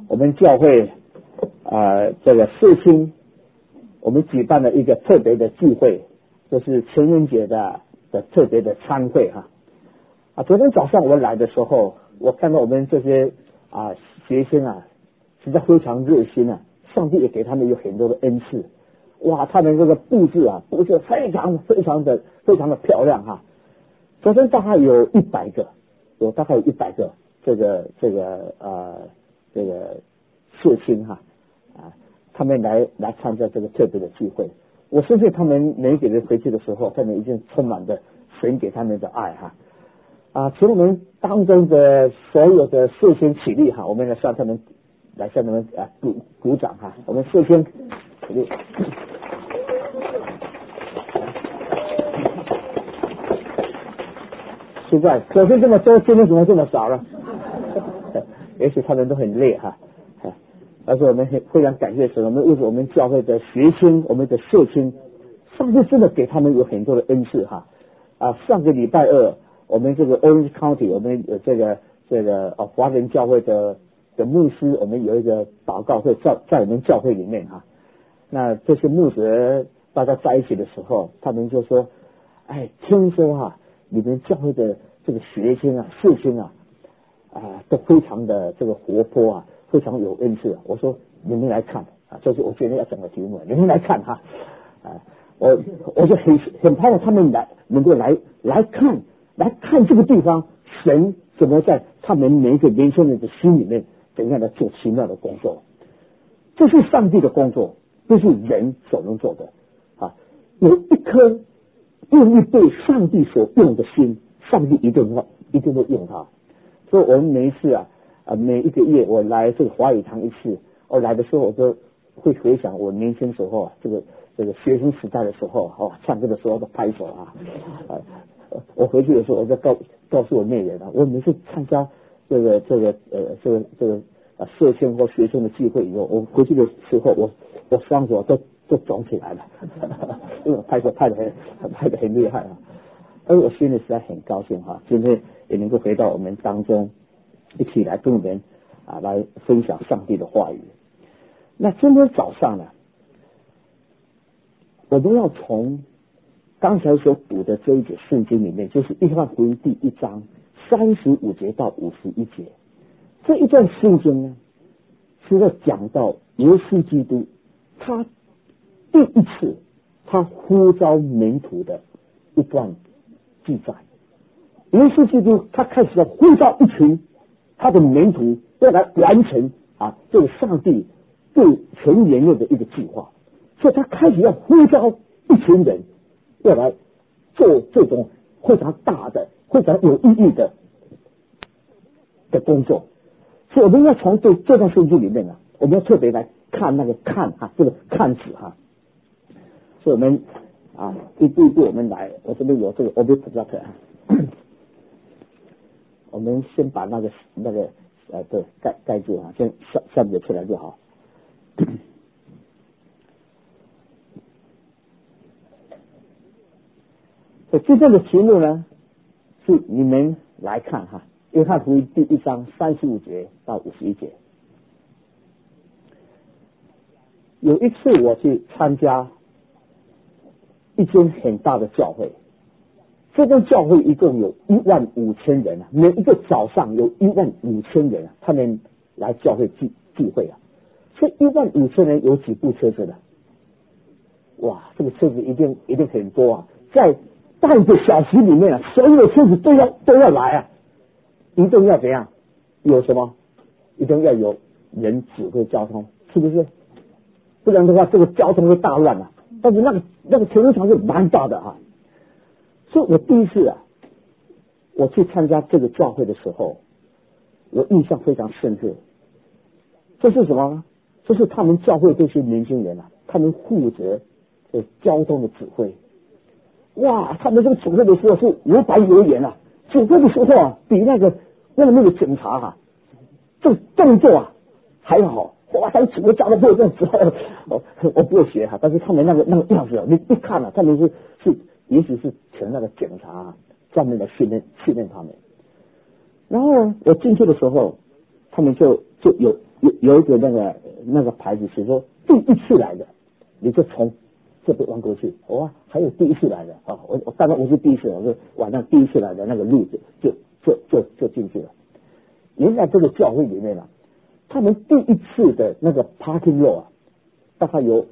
我们教会这个世青，我们举办了一个特别的聚会，就是情人节的特别的餐会昨天早上我来的时候，我看到我们这些学生实在非常热心上帝也给他们有很多的恩赐。哇，他们这个布置布置非常的漂亮昨天大概有100个，这个社青他们来参加这个特别的聚会。我相信他们每一个人回去的时候，他们已经充满着神给他们的爱请我们当中的所有的社青起立我们来向他们鼓掌我们社青起立。奇怪，昨天这么多，今天怎么这么少了？也许他们都很累但是我们非常感谢神，我们为我们教会的学生，我们的社青，上帝真的给他们有很多的恩赐上个礼拜二，我们这个 Orange County， 我们有这个华人教会的牧师，我们有一个祷告会在我们教会里面那这些牧师大家在一起的时候，他们就说，听说你们教会的这个学生社青都非常的这个活泼非常有恩赐我说你们来看这是我今天要讲的题目，你们来看我就很盼望他们能够来看这个地方，神怎么在他们每一个年轻人的心里面怎样的做奇妙的工作。这是上帝的工作，不是人所能做的有一颗愿意被上帝所用的心，上帝一定会用它。所以我们每一次每一个月我来这个华语堂一次，我来的时候我都会回想我年轻时候这个学生时代的时候唱歌的时候都拍手我回去的时候我就告诉我妹人我每次参加这个社青或学生的聚会以后，我回去的时候我双手都肿起来了因为我拍手拍得很厉害而我心里实在很高兴今天也能够回到我们当中，一起来跟我们来分享上帝的话语。那今天早上呢，我们要从刚才所读的这一节圣经里面，就是约翰福音第1章35节到51节，这一段圣经呢，是在讲到耶稣基督他第一次他呼召门徒的一段记载。耶稣基督他开始要呼召一群他的门徒要来完成这个上帝对全人类的一个计划，所以他开始要呼召一群人要来做这种非常大的非常有意义的工作。所以我们要从这段圣经里面我们要特别来看那个这个看字所以我们一步一步我们来，我这边有这个 Orbit Project 我们先把那个对盖住先下面出来就好。今天的题目呢，是你们来看约翰福音第1章35节到51节。有一次我去参加一间很大的教会，这间教会一共有15000人每一个早上有15000人他们来教会聚会这15000人有几部车子呢？哇，这个车子一定很多在半个小时里面所有的车子都要来一定要怎样？有什么？一定要有人指挥交通，是不是？不然的话，这个交通会大乱但是那个停车场是蛮大的所以我第一次我去参加这个教会的时候，我印象非常深刻。这是什么？这是他们教会这些年轻人他们负责交通的指挥。哇，他们这个指挥的时候是500有眼指挥的时候比那个警察这动作还好。哇，他整个交通会这样子我不会学但是他们那个样子你看他们是也许是请那个警察专门的训练他们。然后我进去的时候，他们就有有一个那个牌子写说第一次来的，你就从这边弯过去。哇，还有第一次来的啊！我大概我是第一次，我是晚上第一次来的那个路就进去了。原来这个教会里面啊，他们第一次的那个 parking lot 啊，大概有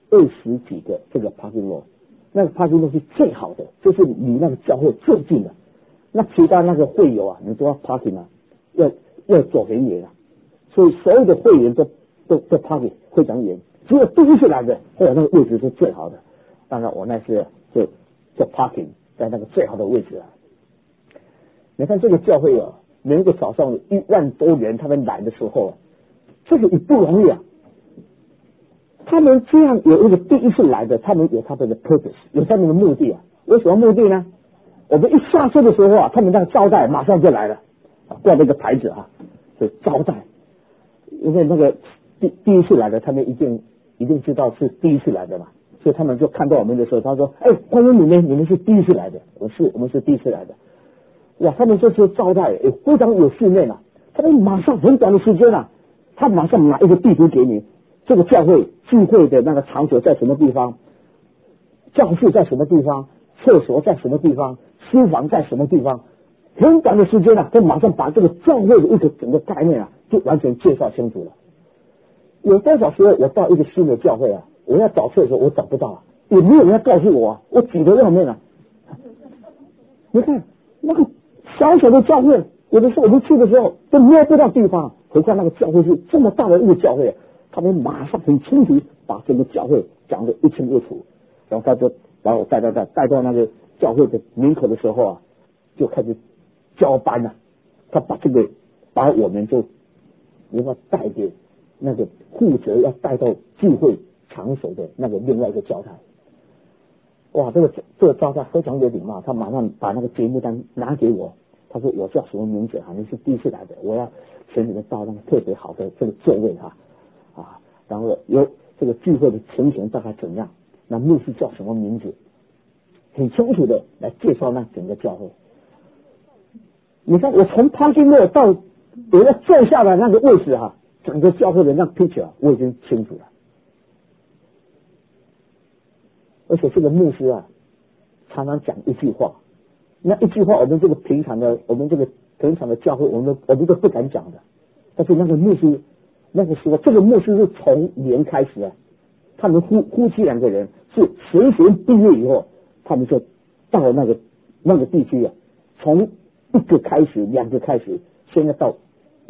20几个这个 parking lot， 那个 parking lot 是最好的，就是离那个教会最近的。那其他那个会友啊，你都要 parking 啊，要走很远啊，所以所有的会员都 parking 非常远，只有第一次来的，后来那个位置是最好的。当然我那次就 parking 在那个最好的位置啊。你看这个教会啊，每一个早上1万多人他们来的时候啊，这个也不容易啊。他们这样有一个第一次来的，他们有他们的 purpose， 有他们的目的啊。有什么目的呢？我们一下车的时候啊，他们那个招待马上就来了，挂那个牌子啊，就招待。因为那个第一次来的，他们一定知道是第一次来的嘛，所以他们就看到我们的时候，他说：“哎，欢迎你们是第一次来的。”我们是第一次来的。哇，他们这次招待非常有训练啊，他们马上很短的时间啊，他马上拿一个地图给你，这个教会聚会的那个场所在什么地方，教室在什么地方，厕所在什么地方，书房在什么地方，很短的时间啊，他马上把这个教会的一个整个概念啊，就完全介绍清楚了。有多少时候我到一个新的教会啊，我要找厕所我找不到啊，也没有人要告诉我啊，我挤得要命啊。你看那个小小的教会，有的时候我们去的时候都摸不到地方，何况那个教会是这么大的一个教会，他们马上很清楚把整个教会讲得一清二楚，然后他就把我带到那个教会的门口的时候啊，就开始交班了。他把我们就要带给那个负责要带到聚会场所的那个另外一个教台。哇，这个招待非常有礼貌，他马上把那个节目单拿给我，他说我叫什么名字啊？你是第一次来的，我要请你们到那个特别好的这个座位啊，然后有这个聚会的情形大概怎样，那牧师叫什么名字，很清楚的来介绍那整个教会。你看我从parking lot到我要坐下的那个位置啊，整个教会的那 picture 我已经清楚了。而且这个牧师啊，常常讲一句话，那一句话我们这个平常的教会，我们都不敢讲的。但是那个牧师那个时候，这个牧师是从年开始啊，他们夫妻2个人是学毕业以后，他们就到了那个地区啊，从1个开始，2个开始，现在到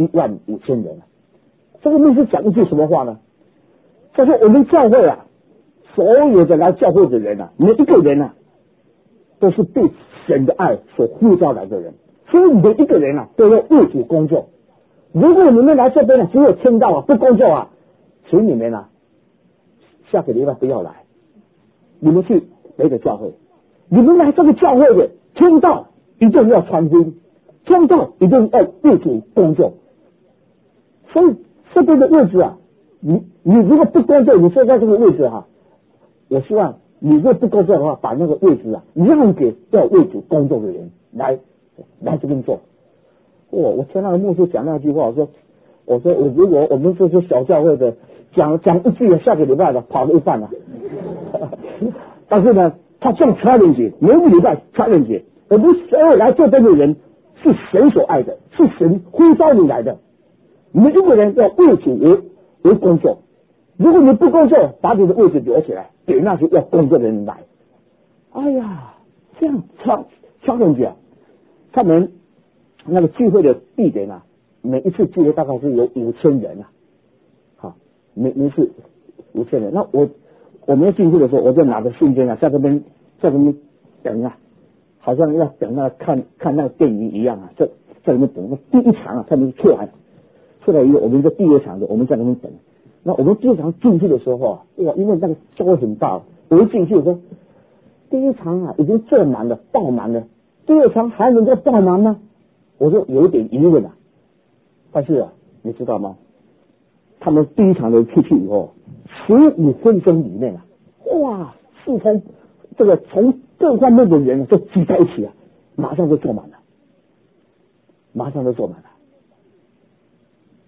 15000人了。这个牧师讲一句什么话呢？他说我们教会啊，所有的来教会的人啊，每一个人啊，都是被神的爱所呼召来的人，所以每一个人啊，都要为主工作。如果你们来这边呢，只有听到啊，不工作啊，请你们啊，下个礼拜不要来，你们去别的教会。你们来这个教会的，听到一定要传福音，听到一定要为主工作。所以这边的位置啊，你如果不工作，你坐在这个位置啊，我希望你如果不工作的话，把那个位置啊让给要为主工作的人来这边做。我听那个牧师讲那句话，我说如果我们这些小教会的讲一句，下个礼拜的跑了一半了。但是呢，他这样 challenge， 每个礼拜 challenge， 我们所有来这边的人是神所爱的，是神呼召你来的，每一个人要为主为工作。如果你不工作，把你的位置留起来，给那些要工作的人来。哎呀，这样challenge啊，他们那个聚会的地点啊，每一次聚会大概是有5000人啊，好，每次5000人。那我们进去的时候，我就拿着信件啊，在这边等啊，好像要等那看那个电影一样啊，在那边等。那第一场啊，他们出来以后，我们在第2场的，我们在那边等。那我们第1场进去的时候啊，哇，因为那个教会很大，我一进去我说，第1场啊已经坐满了，爆满了，第2场还能够爆满吗？我说有一点疑问啊。但是啊，你知道吗？他们第1场的出去以后，15分钟里面啊，哇，从各方面的人都挤在一起啊，马上就坐满了。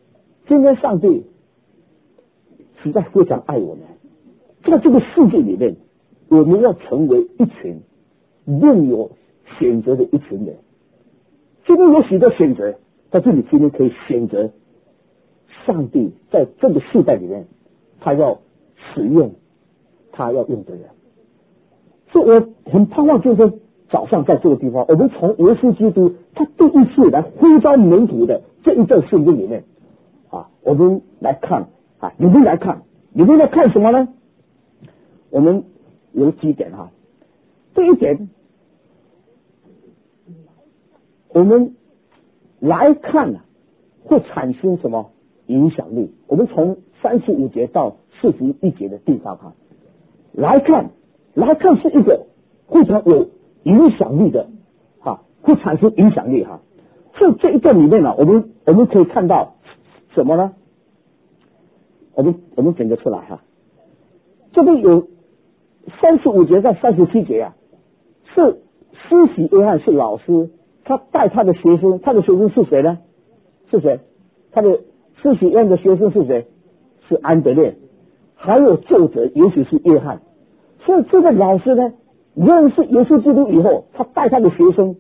今天上帝实在非常爱我们，在这个世界里面，我们要成为一群另有选择的一群人。今天有许多选择，在这里今天可以选择上帝在这个世代里面他要使用他要用的人。所以我很盼望就是说早上在这个地方，我们从耶稣基督他第一次来呼召门徒的这一段圣经里面我们来看你们来看什么呢？我们有几点第一点，我们来看会产生什么影响力？我们从35节到41节的地方来看是一个非常有影响力的会产生影响力所以这一段里面我们可以看到什么呢？我们整个出来这边有35节到37节是施洗约翰是老师，他带他的学生，他的学生是谁呢？是谁？他的施洗约翰的学生是谁？是安德烈，还有作者也许是约翰。所以这个老师呢，认识耶稣基督以后，他带他的学生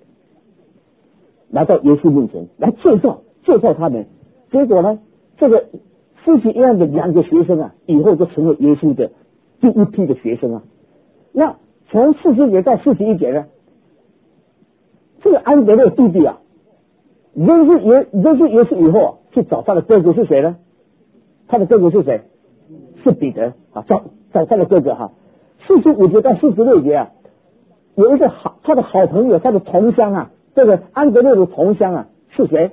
来到耶稣面前来介绍他们。结果呢，这个施洗约翰的2个学生以后就成为耶稣的第一批的学生那从40节到41节呢，这个安德烈弟弟认识耶稣以后去找他的哥哥是谁呢？他的哥哥是谁？是彼得找他的哥哥45节到46节有一个他的好朋友，他的同乡这个安德烈的同乡是谁？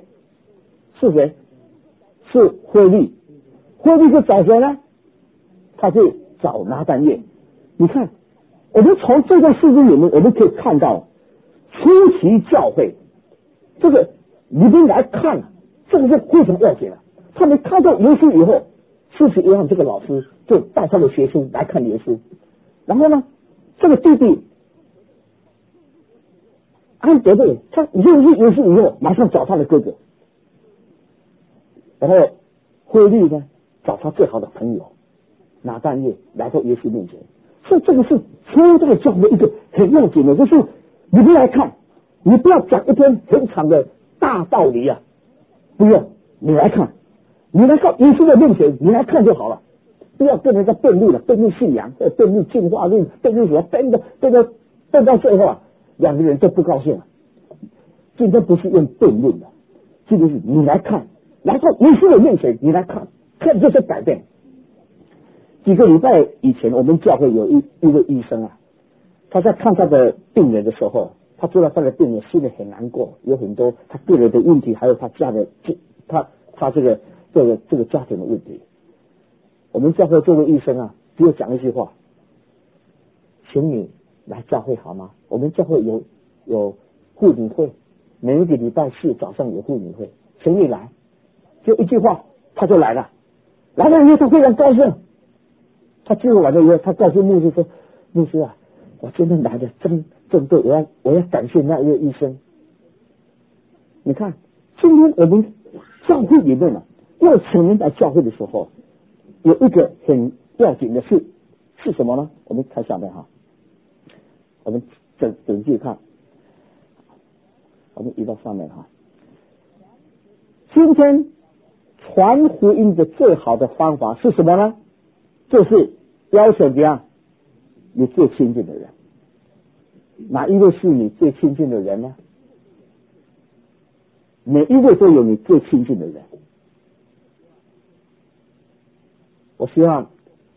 是腓力。腓力是找谁呢？他去找拿但业。你看，我们从这段事情里面我们可以看到初期教会这个你们来看这个是非常要紧他们看到耶稣以后，施洗约翰这个老师就带他的学生来看耶稣，然后呢，这个弟弟安德烈他认识耶稣以后马上找他的哥哥，然后腓力呢找他最好的朋友拿但业来到耶稣面前。所以这个是初代教会一个很要紧的，就是你们来看，你不要讲一篇很长的大道理不要，你来看耶稣的面前，你来看就好了，不要跟人家辩论辩论信仰，辩论进化论，辩论什么，辩到最后2个人都不高兴今天不是用辩论的，今天是你来看，来到耶稣的面前，你来看这些改变。几个礼拜以前，我们教会有一位医生他在看他的病人的时候，他知道他的病人心里很难过，有很多他个人的问题，还有他家的他这个家庭的问题。我们教会这位医生只有讲一句话，请你来教会好吗？我们教会有妇女会，每一个礼拜4早上有妇女会，请你来。就一句话他就来了以后他非常高兴。他最后完了以后，他告诉牧师说，牧师我今天来的真对，我要感谢那一位医生。你看今天我们教会里面要请人来教会的时候，有一个很要紧的事是什么呢？我们看下面我们仔细看，我们移到上面今天传福音的最好的方法是什么呢？就是要求怎样？你最亲近的人。哪一位是你最亲近的人呢？每一位都有你最亲近的人。我希望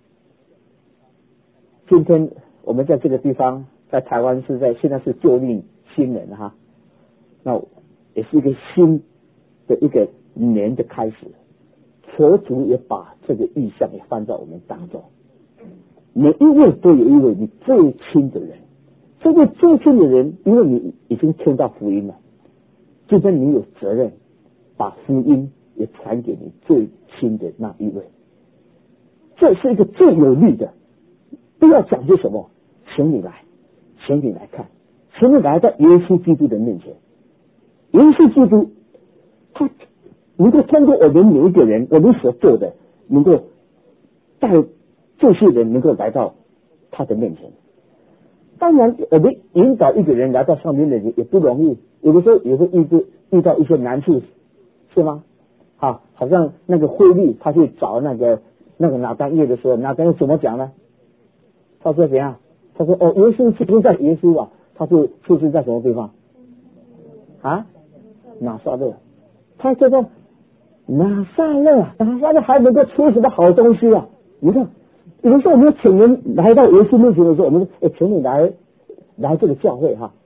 今天我们在这个地方，在台湾现在是旧历新年那也是一个新的一个年的开始。佛祖也把这个意象也放在我们当中，每一位都有一位你最亲的人。这个最亲的人，因为你已经听到福音了，就跟你有责任把福音也传给你最亲的那一位。这是一个最有力的，不要讲些什么，请你来看，请你来到耶稣基督的面前。耶稣基督他能够通过我们每一个人我们所做的，能够带这些人能够来到他的面前。当然我们引导一个人来到上帝面前也不容易，有的时候也会遇到一些难处，是吗？好像那个惠利他去找那个拿单业的时候，拿单业怎么讲呢？他说怎样？他说耶稣出生在耶稣啊，他是出生在什么地方啊？拿撒勒。他说拿撒勒还能够出什么好东西啊？你看有的时候我们请人来到耶稣面前的时候，我们请你来这个教会哈，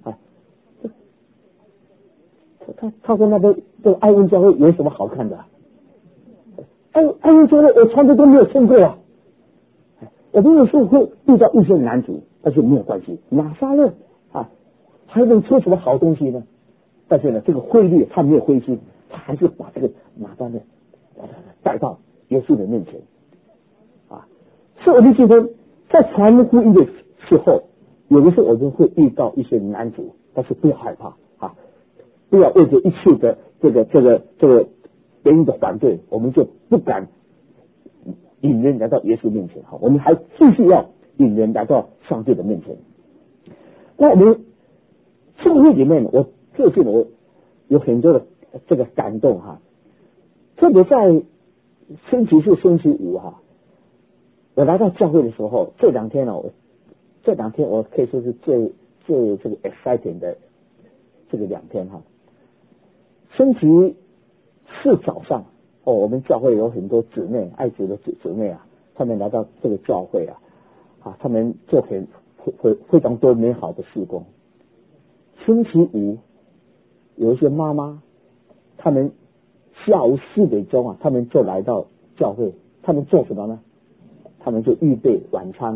他说那个爱恩教会有什么好看的？爱恩教会我从来都没有听过啊。我们有时候会遇到一些难处，但是没有关系，拿撒勒还能出什么好东西呢？但是呢，这个惠利他没有灰心，他还是把这个拿撒勒带到耶稣的面前所以我们今天在传福音的时候，有的时候我们会遇到一些难处，但是不要害怕不要为着一切的这个别人的反对，我们就不敢引人来到耶稣面前我们还继续要引人来到上帝的面前。那我们教会里面，我最近我有很多的这个感动特别在星期四、星期五我来到教会的时候，这两天我可以说是最这个 exciting 的这个两天星期四早上我们教会有很多姊妹，爱主的姊妹他们来到这个教会他们做非常多美好的事工。星期五有一些妈妈，他们下午4点钟他们就来到教会，他们做什么呢？他们就预备晚餐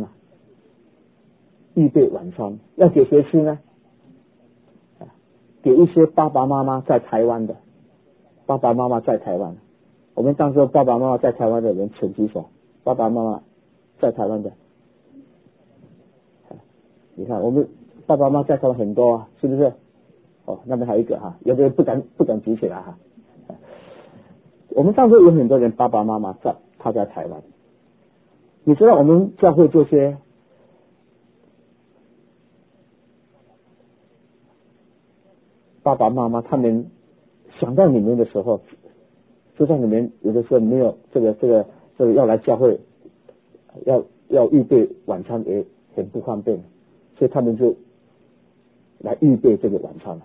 要给谁吃呢？给一些爸爸妈妈在台湾的我们当时爸爸妈妈在台湾的人请举手，爸爸妈妈在台湾的你看我们爸爸妈妈在台湾很多是不是？那边还有一个有的人不敢举起来我们当时有很多人爸爸妈妈他在台湾。你知道我们教会这些爸爸妈妈他们想到你们的时候，就算你们有的时候没有这个要来教会要预备晚餐也很不方便，所以他们就来预备这个晚餐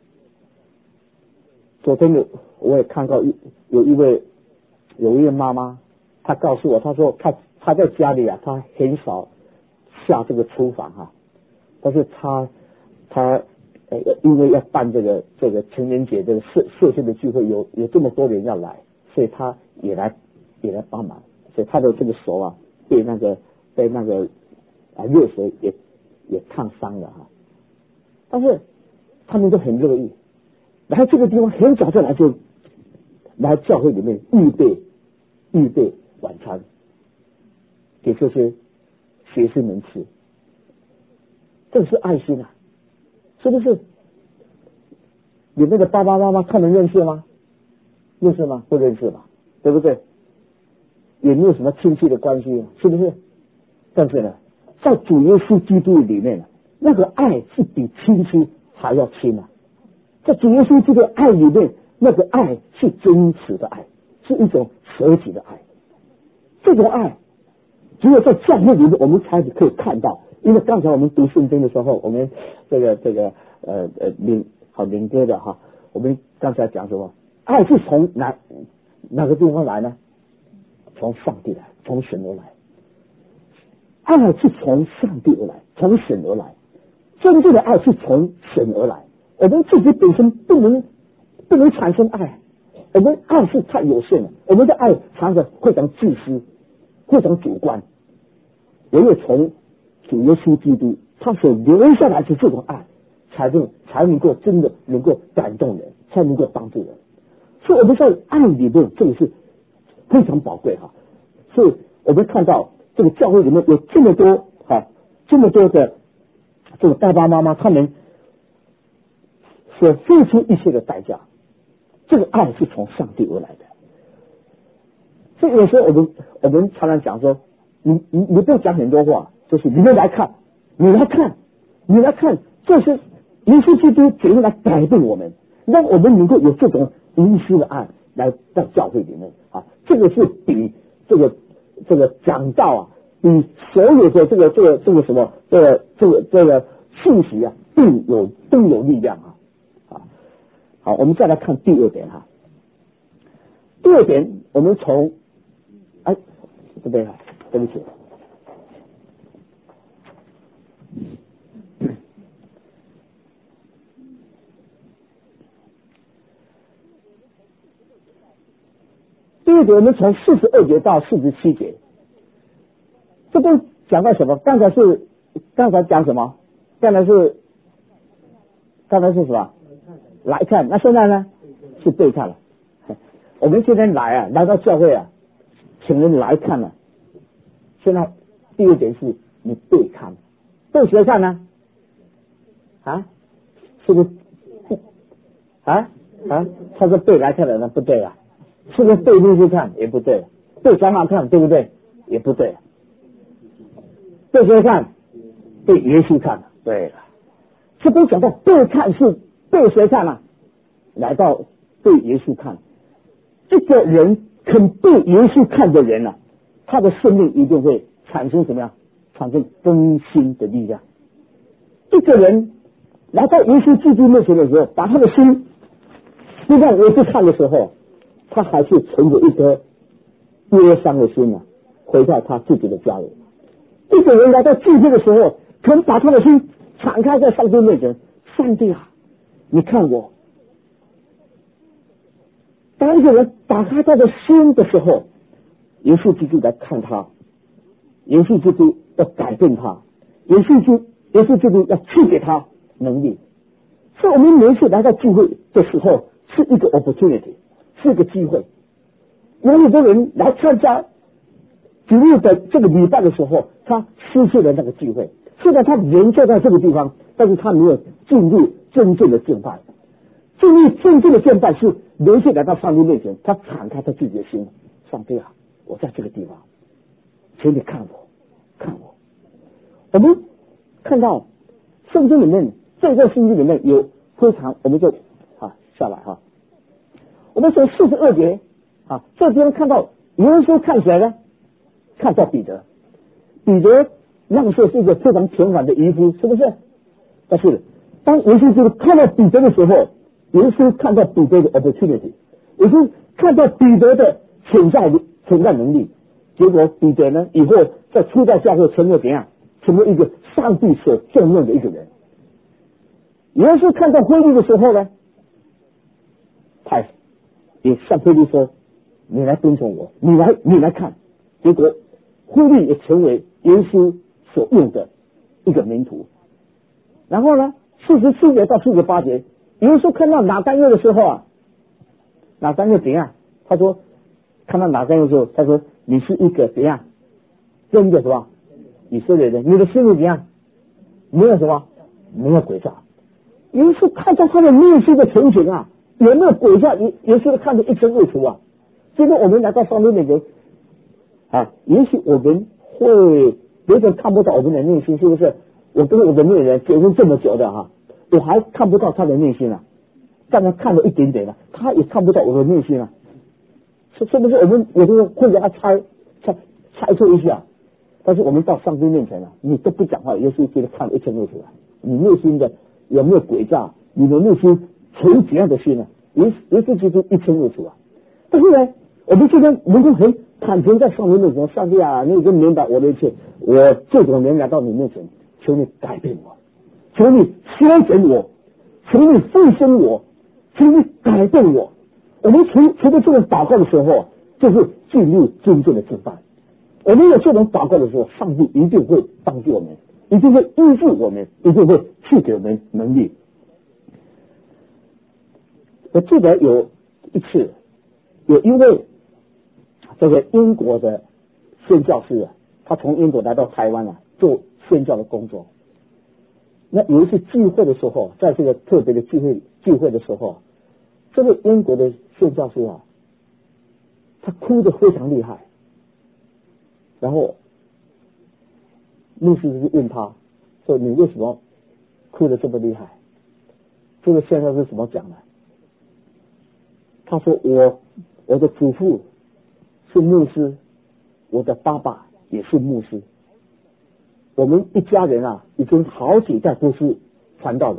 昨天我也看到有一位妈妈，她告诉我，她说她在家里她很少下这个厨房但是她因为要办这个情人节这个社区的聚会，有这么多人要来，所以她也来帮忙，所以她的这个手被那个热水也烫伤了但是他们都很乐意来这个地方，很早就来教会里面预备晚餐给这些学生们吃，这是爱心是不是？里面的爸爸妈妈他们认识吗？认识吗？不认识吧，对不对？也没有什么亲戚的关系，是不是？但是呢，在主耶稣基督里面那个爱是比亲戚还要亲在主耶稣基督的爱里面，那个爱是真实的爱，是一种舍己的爱。这种爱只有在教会里面我们才可以看到，因为刚才我们读圣经的时候，我们领歌的我们刚才讲什么？爱是从哪个地方来呢？从上帝来，从神而来。爱是从上帝而来，从神而来。真正的爱是从神而来，我们自己本身不能产生爱，我们爱是太有限了，我们的爱常常非常自私，非常主观。唯有从主耶稣基督他所留下来的这种爱，才能够真的能够感动人，才能够帮助人。所以我们在爱里面，这个是非常宝贵所以我们看到这个教会里面有这么多的这个爸爸妈妈，他们所付出一切的代价， 这个爱是从上帝而来的。所以有时候我们常常讲说，你不要讲很多话，就是你们来看，你来看，这是耶稣基督怎样来改变我们，让我们能够有这种无私的爱来到教会里面啊。这个是比这个讲道啊，比所有的这个什么这个信息啊更有力量啊。好，我们再来看第二点哈。第二点，我们从对不对？对不起。第二点，我们从42节到47节，这边讲到什么？刚才讲什么？刚才是什么？来看。那现在呢？是对看了。我们今天来到教会啊，请人来看了。现在第二点是你对看，对谁看呢？是不是？他说对来看的，那不对啊。是不是对律师看也不对，对长老看对不对？也不对。对谁看？对耶稣看。对了，这边讲到对看是对谁看啊？来到对耶稣看。一个人肯对耶稣看的人啊，他的生命一定会产生什么样？产生更新的力量。一个人来到耶稣基督面前的时候，把他的心不让耶稣看的时候，他还是存着一颗忧伤的心回到他自己的家里。一个人来到聚会的时候，可能把他的心敞开在上帝面前，上帝啊，你看我。当一个人打开他的心的时候，耶稣基督来看他，耶稣基督要改变他，耶稣基督要赐给他能力。所以我们每次来到聚会的时候，是一个 opportunity， 是一个机会。有很多人来参加主日的这个礼拜的时候，他失去了那个机会。虽然他人就在这个地方，但是他没有进入真正的敬拜。进入真正的敬拜是连续来到上帝面前，他敞开他自己的心，上帝啊，我在这个地方，请你看我。我们看到圣经里面，这个圣经里面有非常，我们就下来我们从42节这边看到耶稣看谁呢？看到彼得。彼得那时候是一个非常平凡的渔夫，是不是？但是当耶稣基督看到彼得的时候，耶稣看到彼得的 opportunity， 耶稣看到彼得的潜在能力。结果彼得呢，以后在初代教会成为怎样？成为一个上帝所重用的一个人。耶稣看到腓力的时候呢，他也向腓力说：“你来跟从我，你来看。”结果腓力也成为耶稣所用的一个门徒。然后呢，47节到48节，耶稣看到拿单约的时候拿单约怎样？他说，看到拿单约的时候，他说：“你是一个怎样？真的什么？以色列人，你的心里怎样？没有什么？没有诡诈。”耶稣看到他的内心的情形有没有诡诈？耶稣看得一清二楚现在我们来到上帝面前也许我们会有点看不到我们的内心，是不是？我跟我的恋人结婚这么久的我还看不到他的内心刚才看了一点点他也看不到我的内心是不是？我们有时候会给他猜测一下，但是我们到上帝面前你都不讲话，耶稣觉得看得一清二楚你内心的有没有诡诈？你的内心存怎样的心耶稣基督一清二楚但是呢，我们今天能够很坦诚在上帝面前，上帝你已经明白我的一切，我这种人来到你面前，求你改变我，求你修整我，求你复兴我，求你改变我。我们除了这种祷告的时候，就是进入真正的敬拜。我们有这种祷告的时候，上帝一定会帮助我们，一定会医治我们，一定会赐给我们能力。我记得有一次，有一位这个英国的宣教师他从英国来到台湾做宣教的工作。那有一次聚会的时候，在这个特别的聚会的时候， 这个英国的宣教师啊，他哭得非常厉害，然后牧师就问他说：“你为什么哭得这么厉害？”这个宣教师怎么讲呢？他说：“我的祖父是牧师，我的爸爸也是牧师，我们一家人啊，已经好几代都是传道人。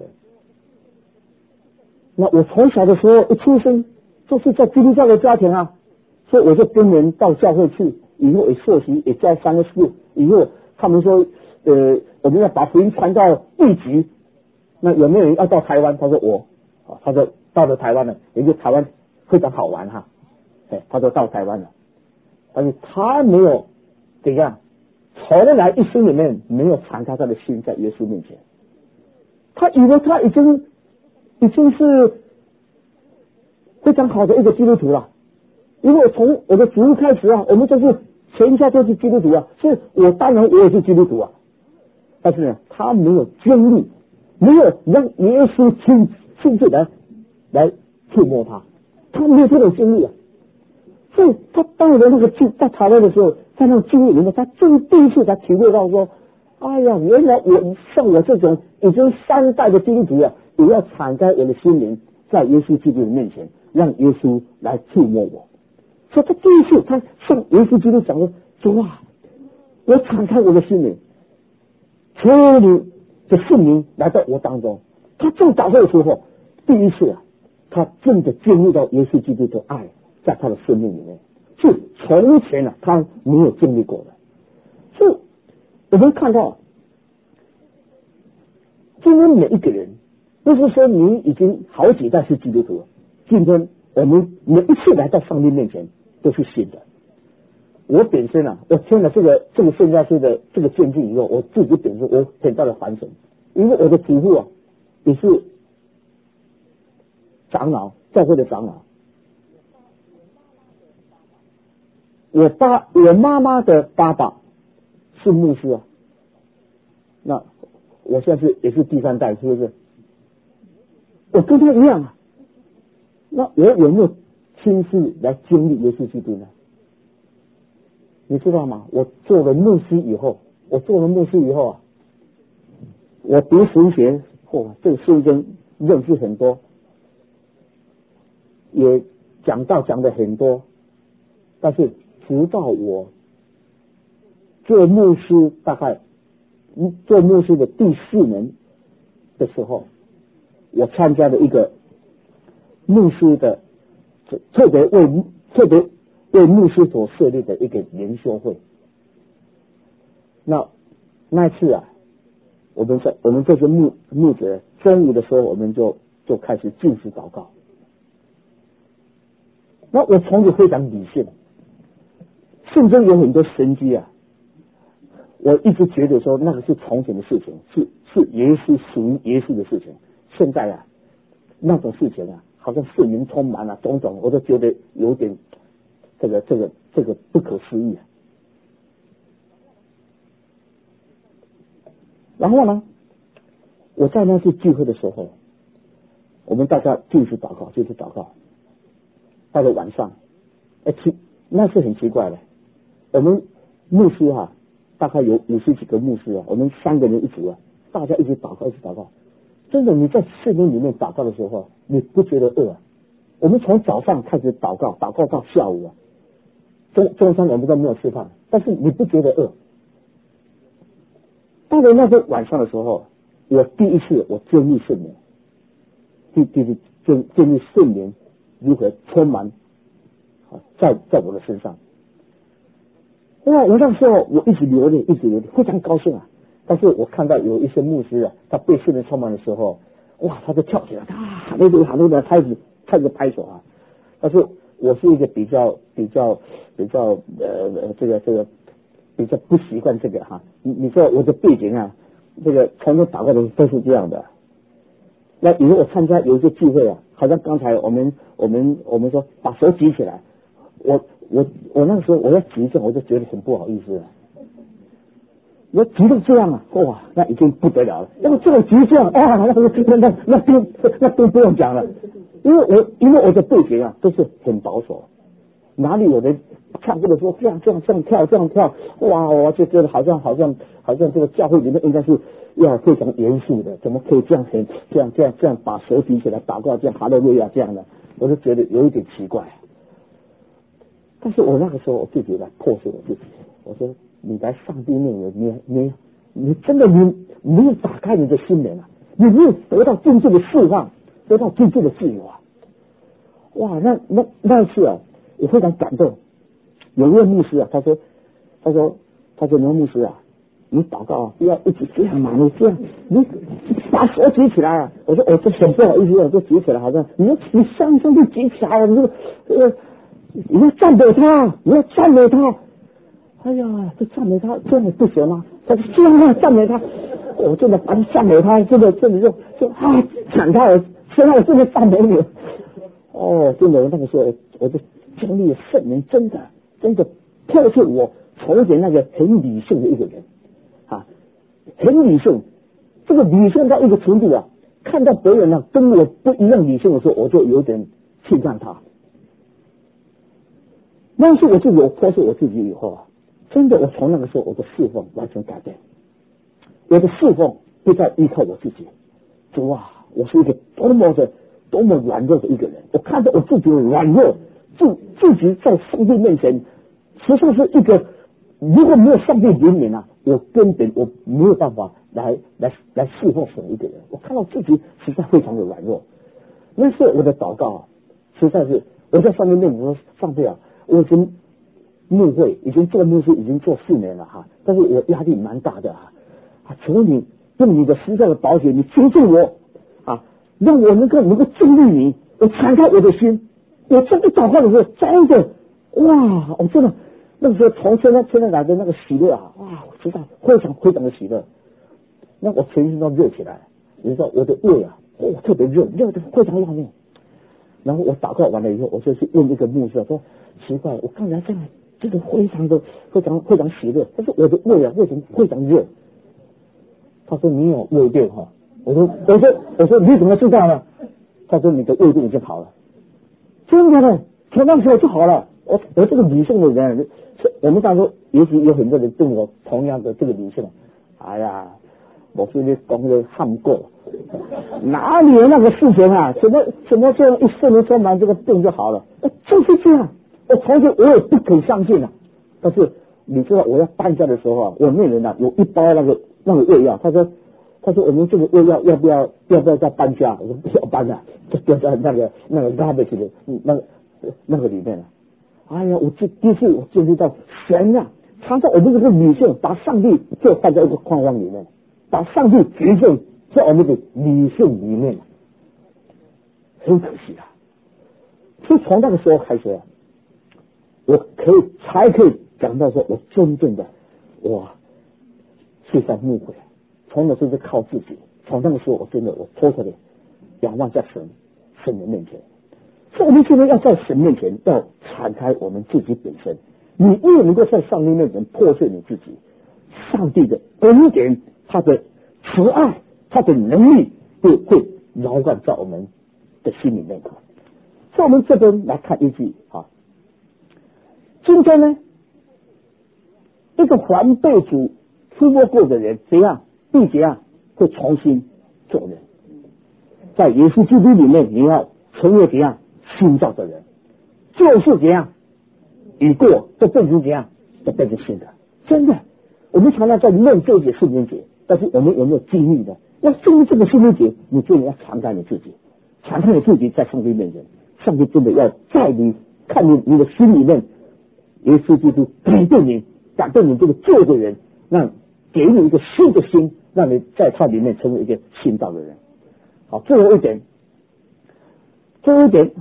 那我从小的时候一出生就是在基督教的家庭啊，所以我就跟人到教会去，以后也受洗，也教3个4，以后他们说我们要把福音传到地极，那有没有人要到台湾？他说我，他说到了台湾了，也就台湾非常好玩哈，他说到台湾了，但是他没有怎样，从来一生里面没有敞开他的心在耶稣面前，他以为他已经是非常好的一个基督徒了，因为我从我的祖父开始啊，我们就是全家都是基督徒啊，所以我当然我也是基督徒啊。但是呢，他没有经历，没有让耶稣亲自来触摸他，他没有这种经历啊。所以他到了那个在台湾的时候，在那个经历里面，他第一次才体会到说，哎呀，原来像我这种已经3代的基督徒啊，也要敞开我的心灵，在耶稣基督的面前，让耶稣来触摸我。所以他第一次他向耶稣基督讲说：“主啊，我敞开我的心灵，求你的圣灵来到我当中。”他正祷告的时候，第一次啊，他真的进入到耶稣基督的爱，在他的生命里面，是从前啊他没有经历过的。所以我们看到，今天每一个人，不是说你已经好几代是基督徒，今天我们每一次来到上帝面前都是新的。我本身啊，我听了这个宣教师的这个见证以后，我自己本身我很大的反省，因为我的祖父啊也是长老，教会的长老，我妈妈的爸爸是牧师啊，那我现在也是第3代，是不是？我跟他一样啊，那我有没有亲自来经历耶稣基督呢？你知道吗？我做了牧师以后啊，我读神学，这个圣经认识很多，也讲道讲的很多，但是直到我做牧师，大概做牧师的第4年的时候，我参加了一个牧师的特别为牧师所设立的一个研修会。那次啊，我们这些牧者中午的时候，我们就开始禁食祷告。那我从此非常理性，圣经有很多神迹啊，我一直觉得说那个是从前的事情，是耶稣属于耶稣的事情。现在啊，那种事情啊，好像圣灵充满了种种，我都觉得有点这个不可思议啊。然后呢，我在那次聚会的时候，我们大家继续祷告，到了晚上，那是很奇怪的，我们牧师啊，大概有50几个牧师啊，我们3个人一组啊，大家一起祷告，真的你在圣灵里面祷告的时候，你不觉得饿啊？我们从早上开始祷告到下午啊，中餐我们都没有吃饭，但是你不觉得饿？到了那个晚上的时候，我第一次我经历圣灵，经历圣灵如何充满在我的身上。哇！我那时候我一直流泪，非常高兴啊。但是我看到有一些牧师啊，他被圣灵充满的时候，哇，他就跳起来，喊那个开始拍手啊。但是我是一个比较这个比较不习惯这个哈。你说我的背景啊，这个从头祷告的都是这样的。那以后我参加有一些聚会啊，好像刚才我们说把手举起来，我那个时候我要举这样，我就觉得很不好意思了。我举到这样啊，哇，那已经不得了了。要么这种举这样啊，那更不用讲了。 因为我的背景都是很保守，哪里有人唱歌的时候这样跳，哇，我就觉得好像这个教会里面应该是要非常严肃的，怎么可以这样把手举起来祷告，这样哈利路亚这样的，我就觉得有一点奇怪。但是我那个时候我自己来破碎我自己，我说你来上帝面前，你真的你没有打开你的心灵啊，你没有得到真正的释放，得到真正的自由啊！哇，那一次啊，我非常感动。有一位牧师啊，他说牛牧师啊，你祷告啊，不要一直这样嘛，你这样你把手举起来啊！我说我这很不好意思，我就举起来，好像你上身就举起来了，你要赞美他，你要赞美他。哎呀，这赞美他真的不行吗？他说这样赞美他，我真的把你赞美他，真的就展开了，现在我真的赞美你。哦，真的，那个时候我就经历了圣灵，真的破碎我从前那个很理性的一个人啊，很理性，这个理性到一个程度啊，看到别人跟我不一样理性的时候，我就有点轻看他。但是我破碎我自己以后啊，真的我从那个时候我的侍奉完全改变，我的侍奉不再依靠我自己。主啊，我是一个多么软弱的一个人，我看到我自己的软弱，自己在上帝面前实际上是一个，如果没有上帝怜悯啊，我根本没有办法来侍奉神一个人。我看到自己实在非常的软弱，那是我的祷告啊，实在是我在上帝面前说，上帝啊，我已经牧会，已经做牧师，已经做4年了哈，但是我压力蛮大的求你用你的十字架的宝血，你救助我啊，让我能够经历你，我敞开我的心。我这个祷告的时候，真的哇，我真的那个时候从现在来的那个喜乐啊，哇，实在非常非常的喜乐。那我全身都热起来，你知道我的胃啊，特别热的非常要命。然后我祷告完了以后，我就去问那个牧师说，奇怪，我刚才这个非常喜乐，但是我的胃啊为什么非常热？他说你有胃病哈。我说你怎么知道呢？他说你的胃病已经好了。真的，从那时候就好了。我这个理性的人，我们当时也许有很多人跟我同样的这个理性。哎呀，我说你讲的汉过，哪里有那个事情啊？什么这样一圣灵充满，这个病就好了？就是这样。我从前我也不肯相信啊。但是你知道我要搬家的时候啊，我那人有一包那个胃药，他说我们这个胃药要不要再搬家？我说不要搬了，就丢在那个 garbage 的那个里面了。哎呀，第一次我经历到神啊，常常我们这个理性把上帝就放在一个框框里面，把上帝局限在我们的理性里面，很可惜啊。所以从那个时候开始，我才可以讲到说，我真正的去在牧会。从那时候就靠自己，从那个时候我真的脱离仰望在神的面前。所以我们现在要在神面前要敞开我们自己本身，你越能够在上帝面前破碎你自己，上帝的恩典，他的慈爱，他的能力就会浇灌在我们的心里面。在我们这边来看一句今天呢，一个还被主触摸过的人怎样会重新做人。在耶稣基督里面，你要成为怎样新造的人，就是怎样已过就变成怎样就变成新的。真的，我们常常在论这些圣经节，但是我们有没有经历的？要经历这个圣经节，你真的要敞开你自己，敞开你自己在上帝面前，上帝真的要在你看你的心里面，耶稣基督改变你这个旧的人，让给你一个新的心，让你在他里面成为一个新造的人。好，最后一点，这一点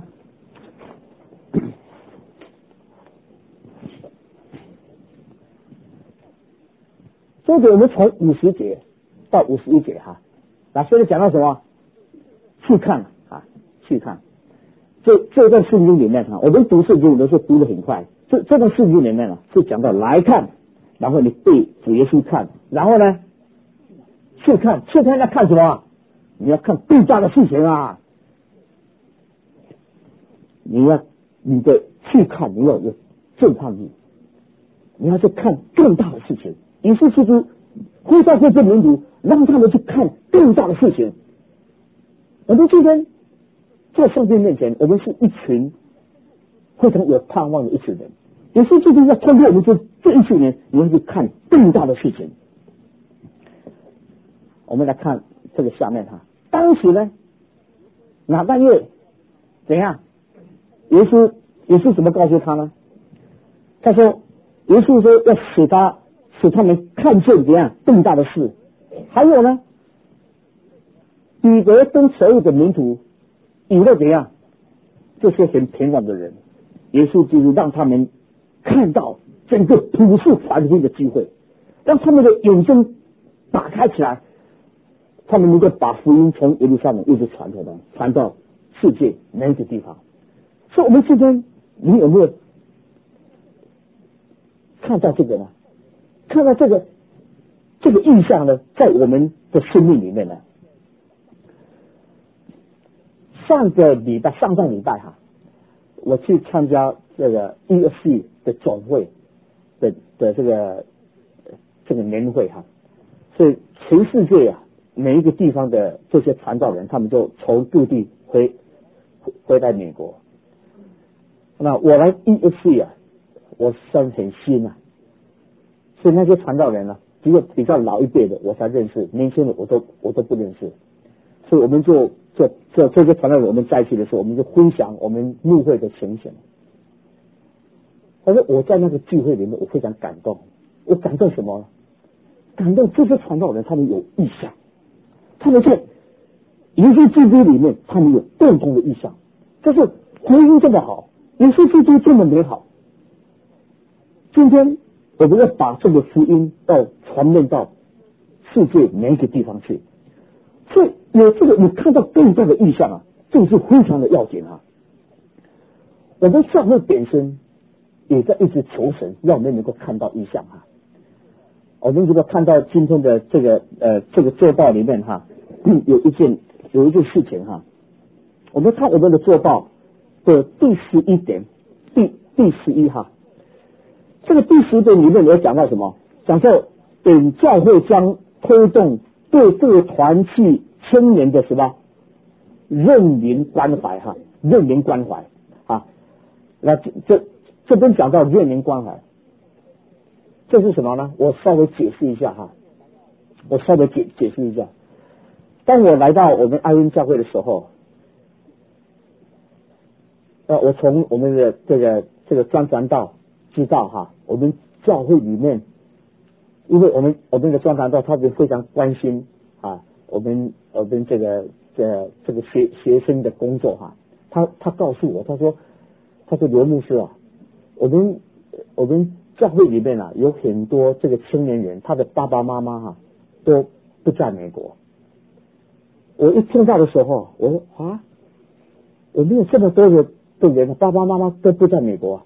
我们从50节到51节那现在讲到什么？去看去看。这段圣经里面我们读圣经有的时候读得很快。这段圣经里面是讲到来看，然后你对主耶稣看，然后呢去看要看什么？你要看更大的事情你的去看，你要有震撼力，你要去看更大的事情。耶稣基督呼召这些门徒，让他们去看更大的事情。我们今天在上帝面前，我们是一群非常有盼望的一群人。耶稣基督要通过我们这一群人，你要去看更大的事情。我们来看这个下面哈，当时呢，拿但业怎样？耶稣怎么告诉他呢？他说，耶稣说要使他们看见怎样更大的事。还有呢，彼得跟所有的门徒以为怎样？这些很平凡的人，耶稣基督让他们看到整个普世传福音的机会，让他们的眼睛打开起来，他们能够把福音从耶路撒冷一直传到世界每一个地方。所以我们今天你有没有看到这个呢？看到这个意象呢，在我们的生命里面呢？上上礼拜哈，我去参加这个 EFC 的总会的这个年会哈，所以全世界啊每一个地方的这些传道人，他们就从各地回来美国。那我来 EFC 啊，我算很新啊，所以那些传道人呢，只有比较老一辈的我才认识，年轻的我都不认识。所以我们就这些传道人，我们在一起的时候，我们就分享我们牧会的情形。但是我在那个聚会里面，我非常感动。我感动什么呢？感动这些传道人，他们有意向，他们在耶稣基督里面，他们有共同的意向。就是福音这么好，耶稣基督这么美好，今天我们要把这个福音要传遍到世界每一个地方去。所以有这个你看到更大的意象啊，这个是非常的要紧啊。我们教会本身也在一直求神，让我们能够看到意象啊。我们如果看到今天的这个做报里面哈，有一件事情哈，我们看我们的做报的第11点，第11哈，这个第10点里面有讲到什么？讲到本教会将推动对各团契青年的什么认民关怀哈，认民关怀啊。那这边讲到认民关怀，这是什么呢？我稍微解释一下哈，解释一下。当我来到我们爱恩教会的时候，我从我们的这个专传道知道哈，我们教会里面，因为我们的专传道他们非常关心啊，我们这个学生的工作哈，他告诉我，他说刘牧师啊，我们教会里面啊有很多这个青年人，他的爸爸妈妈哈都不在美国。我一听到的时候，我说啊，我们有这么多的人，爸爸妈妈都不在美国。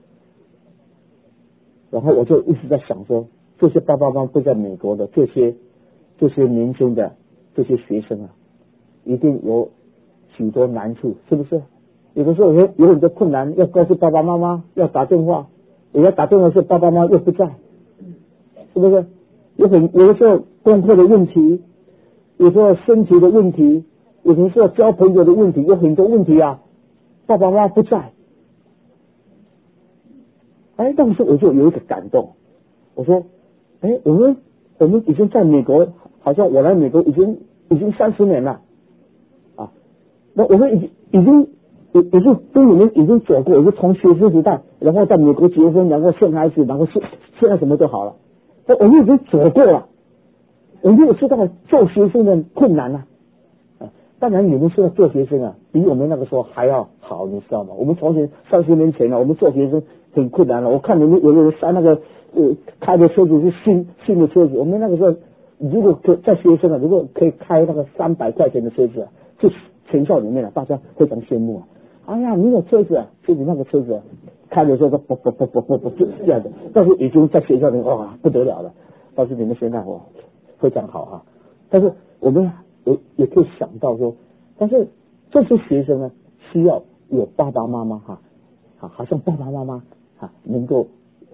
然后我就一直在想说，这些爸爸妈妈不在美国的这些年轻的这些学生啊，一定有许多难处，是不是？有的时候有很多困难要告诉爸爸妈妈，要打电话，也要打电话是爸爸妈妈又不在，是不是？有的时候功课的问题，有时候身体的问题，有的时候交朋友的问题，有很多问题啊，爸爸妈妈不在。当时我就有一个感动，我说，我们已经在美国，好像我来美国已经30年了，啊，那我们已经跟你们已经走过，已经从学生时代，然后在美国结婚，然后生孩子，然后现在什么都好了，我们已经走过了，我们也知道做学生的困难了。当然你们现在做学生啊，比我们那个时候还要好，你知道吗？我们从前30年前啊，我们做学生很困难了。我看你们有的人开那个开的车子是新的车子，我们那个时候如果在学生啊，如果可以开那个300块钱的车子啊，就全校里面啊，大家非常羡慕啊。哎呀，你有车子啊，就你那个车子啊，开的时候都不就这样的。但是已经在学校里哇不得了了，但是你们现在哇非常好啊。但是我们也可以想到说，但是这些学生呢，需要有爸爸妈妈好像爸爸妈妈能够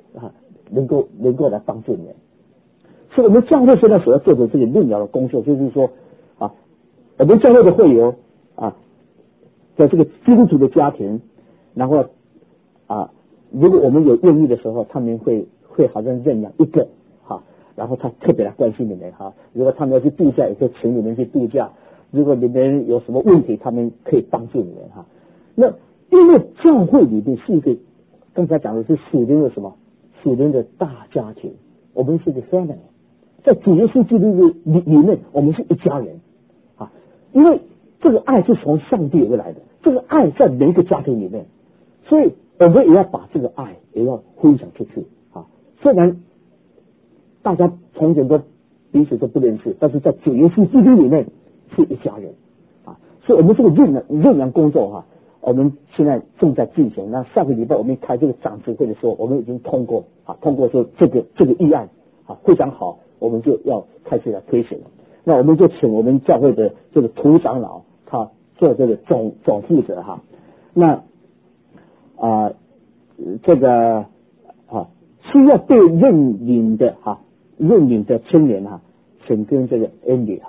来帮助你们。所以我们教会现在所要做的这个认养的工作，就是说我们教会的会友在这个基督徒的家庭，然后如果我们有愿意的时候，他们会好像认养一个然后他特别来关心你们如果他们要去度假，也可以请你们去度假。如果你们有什么问题，他们可以帮助你们那因为教会里面是一个，刚才讲的是属灵的什么？属灵的大家庭，我们是一个 family， 在主耶稣基督里面，我们是一家人因为这个爱是从上帝而来的，这个爱在每一个家庭里面，所以我们也要把这个爱也要分享出去虽然大家从前都彼此都不认识，但是在主耶稣基督里面是一家人所以我们这个认养工作我们现在正在进行。那上个礼拜我们开这个长执会的时候，我们已经通过说这个议案非常好，我们就要开始来推行。那我们就请我们教会的这个涂长老他做这个总负责那这个需要被认领的青年请跟这个 Andy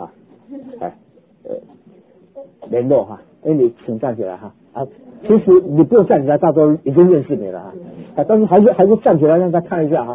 联络Andy 请站起来其实你不用站起来，大家已经认识你了但是还是站起来让他看一下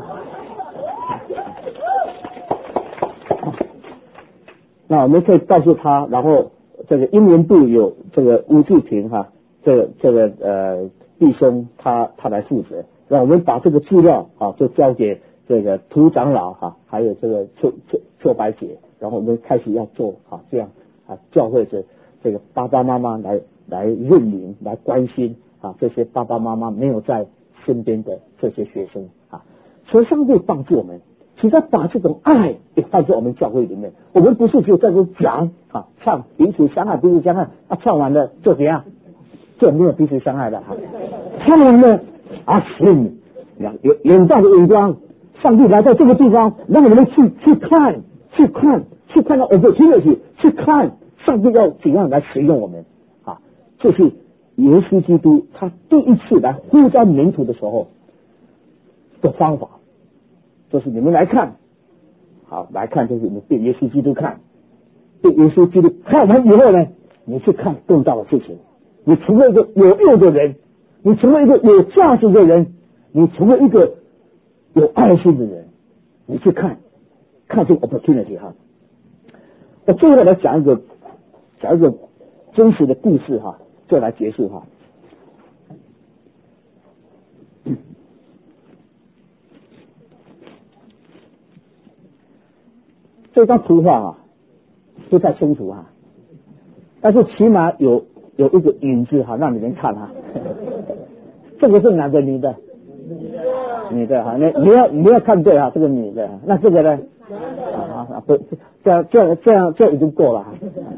那我们可以告诉他，然后这个英文部有这个吴志平这个弟兄他来负责。那我们把这个资料就交给这个涂长老还有这个邱白姐，然后我们开始要做这样教会的这个爸爸妈妈来认领来关心这些爸爸妈妈没有在身边的这些学生所以上帝帮助我们，其实把这种爱也放在我们教会里面。我们不是只有在这讲唱彼此相爱唱完了就怎样，就没有彼此相爱的唱完了行，远大的眼光，上帝来到这个地方，让我们去看到opportunity，去看上帝要怎样来使用我们就是耶稣基督他第一次来呼召门徒的时候的方法，就是你们来看来看，就是你们对耶稣基督看，对耶稣基督看完以后呢，你去看更大的事情，你成为一个有用的人，你成为一个有价值的人，你成为一个有爱心的人，你去看这个 opportunity 我最后来讲一个真实的故事就来结束这张图画不太清楚但是起码有一个影子让你们看这个是男的女的？女的你要看对这个女的。那这个呢不这样已经够了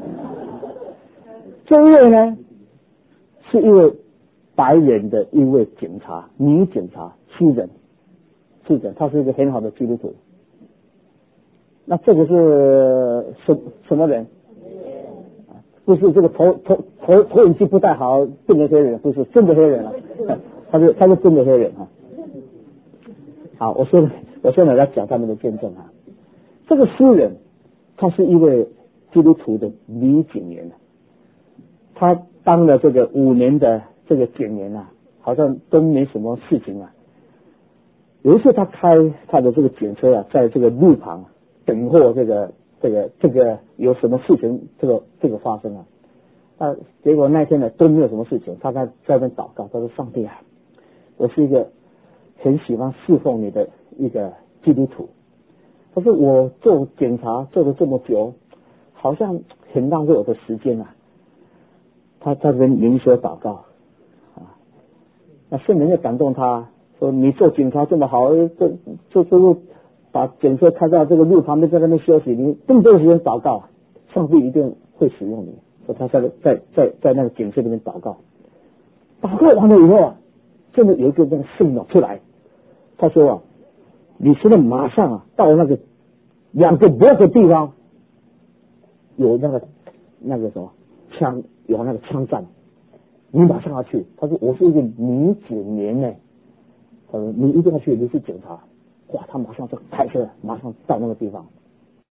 这一位呢是一位白人的一位警察，女警察诗人，她是一个很好的基督徒。那这个是什么人？不是这个投影机不太好，变成黑人，不是真的黑人他是真的黑人好，我现在来讲他们的见证这个诗人他是一位基督徒的女警员他当了这个5年的这个警员好像都没什么事情有一次他开他的这个警车在这个路旁等候这个有什么事情这个发生结果那天呢都没有什么事情，他在那边祷告，他说上帝我是一个很喜欢侍奉你的一个基督徒，他说我做检查做了这么久，好像很浪费我的时间他在这边灵修祷告那圣灵就感动他说你做警察这么好，就是把警车开到这个路旁边，在那边休息，你更多的时间祷告，上帝一定会使用你。说他在那个警车里面祷告完了以后真的有一个那个圣灵出来，他说你现在马上到那个2个block的地方有那个什么枪，有那个枪战， 你马上要去。他说我是一个女子年呢，他说你一定要去，你去检查。哇，他马上就开车，马上到那个地方。